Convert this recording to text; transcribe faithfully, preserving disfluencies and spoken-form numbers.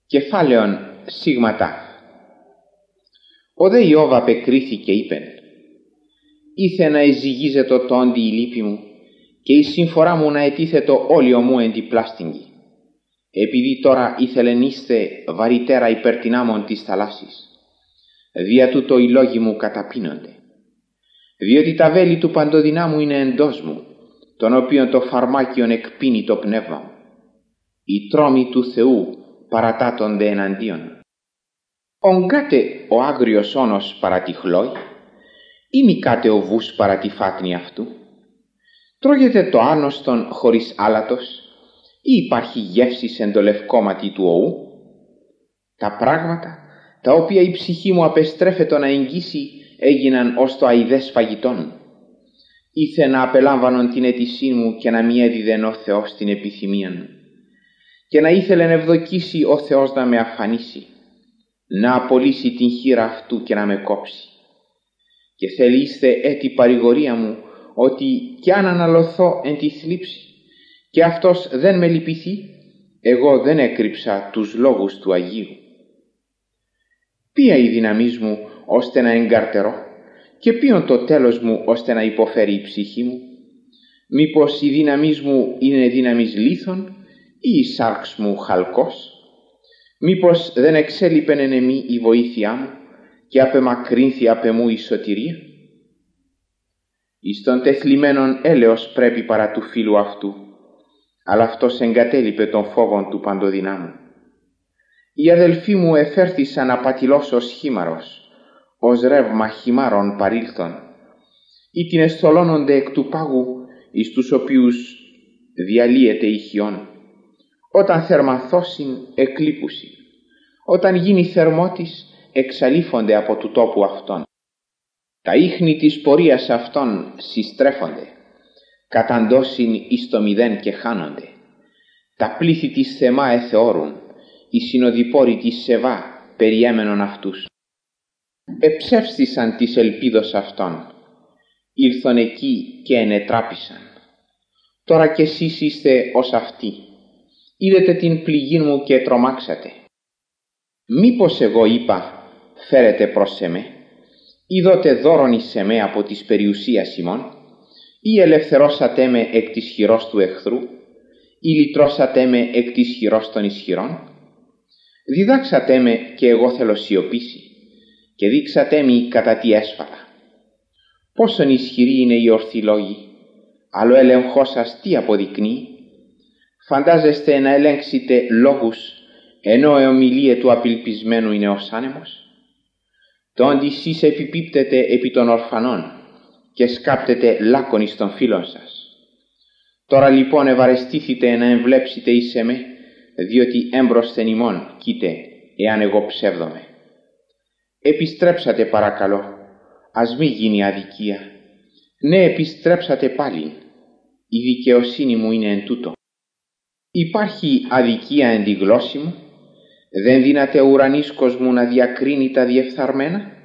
Κεφάλαιον σίγματα. Ο δε Ιώβ απεκρίθηκε είπεν: «Ήθε να εζυγίζετο τόντι η λύπη μου και η σύμφορά μου να ετίθετο όλιο μου εν τη πλάστιγγι, επειδή τώρα ήθελεν είστε βαρυτέρα υπέρ την άμμον της θαλάσσης. Δια τούτο οι λόγοι μου καταπίνονται. Διότι τα βέλη του παντοδυνάμου είναι εντός μου, τον οποίον το φαρμάκιον εκπίνει το πνεύμα μου. Οι τρόμοι του Θεού παρατάτονται εναντίον. Ογκάτε ο άγριος όνος παρά τη χλόη, ή νικάτε ο βούς παρά τη φάτνη αυτού. Τρώγεται το άνοστον χωρίς άλατος, ή υπάρχει γεύσης εν το λευκόματι του οού. Τα πράγματα τα οποία η ψυχή μου απεστρέφετο να εγγύσει έγιναν ως το αηδές φαγητόν. Ήθε να απελάμβανον την αίτησή μου και να μη έδιδεν ο Θεός την επιθυμία μου, και να ήθελεν ευδοκίσει ο Θεός να με αφανίσει, να απολύσει την χείρα αυτού και να με κόψει. Και θέλει είστε έτη παρηγορία μου, ότι κι αν αναλωθώ εν τη θλίψη και αυτός δεν με λυπηθεί, εγώ δεν έκρυψα τους λόγους του Αγίου. Ποια η δύναμής μου ώστε να εγκαρτερώ, και ποιον το τέλος μου ώστε να υποφέρει η ψυχή μου? Μήπως η δύναμής μου είναι δύναμης λίθων, ή η σάρξ μου χαλκός? Μήπως δεν εξέλιπεν εν εμή η βοήθειά μου και απεμακρύνθη απ' εμού η σωτηρία? Εις τον τεθλιμμένον έλεος πρέπει παρά του φίλου αυτού, αλλά αυτός εγκατέλειπε τον φόβον του παντοδυνάμου. Οι αδελφοί μου εφέρθησαν απατηλώς ως χήμαρος, ως ρεύμα χυμάρων παρήλθον, ή την εστολώνονται εκ του πάγου εις τους οποίους διαλύεται η χιόν. Όταν θερμανθώσιν εκλείπουσιν, όταν γίνει θερμότης εξαλείφονται από του τόπου αυτών. Τα ίχνη της πορείας αυτών συστρέφονται, καταντώσιν εις το μηδέν και χάνονται. Τα πλήθη της Θεμά εθεώρουν, οι συνοδοιπόροι της Σεβά περιέμενον αυτούς. Εψεύστησαν της ελπίδος αυτών, ήλθον εκεί και ενετράπησαν. Τώρα κι εσείς είστε ως αυτοί, είδετε την πληγή μου και τρομάξατε. Μήπως εγώ είπα, φέρετε προς εμέ, ή δότε δώρον εις εμέ από της περιουσίας ημών, ή ελευθερώσατε με εκ της χειρός του εχθρού, ή λυτρώσατε με εκ της χειρός των ισχυρών? Διδάξατε με και εγώ θέλω σιωπήσει, και δείξατε μη κατά τι έσφαλα. Πόσον ισχυρή είναι η ορθή λόγη, αλλά ο έλεγχός σας τι αποδεικνύει? Φαντάζεστε να ελέγξετε λόγους, ενώ η ομιλία του απελπισμένου είναι ως άνεμος? Τόντι εσείς επιπίπτετε επί των ορφανών και σκάπτετε λάκκον εις των φίλων σας. Τώρα λοιπόν ευαρεστήθητε να εμβλέψετε εις εμέ, διότι έμπροσθεν ημών κοίτε, εάν εγώ ψεύδομαι. Επιστρέψατε παρακαλώ, ας μη γίνει αδικία. Ναι, επιστρέψατε πάλι, η δικαιοσύνη μου είναι εν τούτο. Υπάρχει αδικία εν τη γλώσση μου? Δεν δύναται ο ουρανίσκος μου να διακρίνει τα διεφθαρμένα?